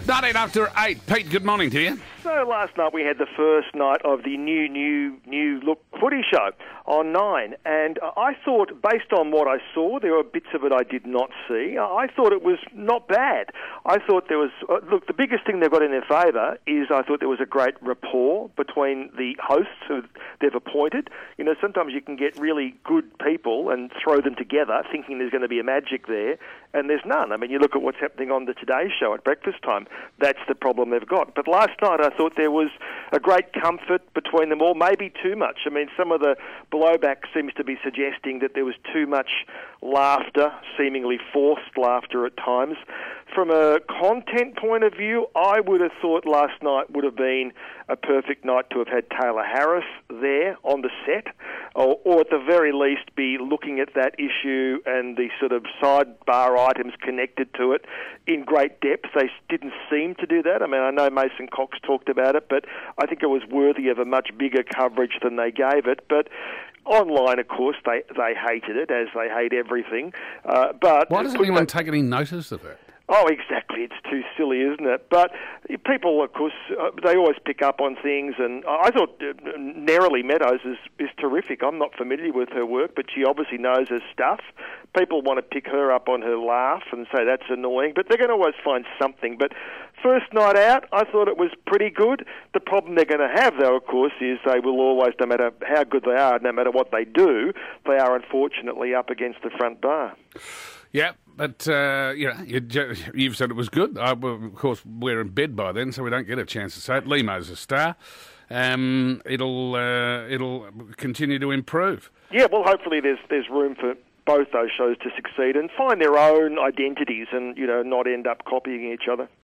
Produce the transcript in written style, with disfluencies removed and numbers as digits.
19 after 8. Pete, good morning to you. So last night we had the first night of the new look footy show on 9, and I thought, based on what I saw, there were bits of it I did not see. I thought it was not bad. I thought there was, look, the biggest thing they've got in their favour is I thought there was a great rapport between the hosts who they've appointed. You know, sometimes you can get really good people and throw them together thinking there's going to be a magic there, and there's none. I mean, you look at what's happening on the Today Show at breakfast time. That's the problem they've got. But last night I thought there was a great comfort between them all, maybe too much. I mean, some of the blowback seems to be suggesting that there was too much laughter, seemingly forced laughter at times. From a content point of view, I would have thought last night would have been a perfect night to have had Taylor Harris there on the set, or at the very least be looking at that issue and the sort of sidebar items connected to it in great depth. They didn't seem to do that. I mean, I know Mason Cox talked about it, but I think it was worthy of a much bigger coverage than they gave it. But online, of course, they hated it, as they hate everything. But why doesn't anyone take any notice of it? Oh, exactly. It's too silly, isn't it? But people, of course, they always pick up on things, and I thought Nerily Meadows is terrific. I'm not familiar with her work, but she obviously knows her stuff. People want to pick her up on her laugh and say that's annoying, but they're going to always find something. But first night out, I thought it was pretty good. The problem they're going to have, though, of course, is they will always, no matter how good they are, no matter what they do, they are unfortunately up against the front bar. Yeah, but you've said it was good. Of course, we're in bed by then, so we don't get a chance to say it. Lemo's a star. It'll continue to improve. Yeah, well, hopefully there's room for both those shows to succeed and find their own identities and, you know, not end up copying each other.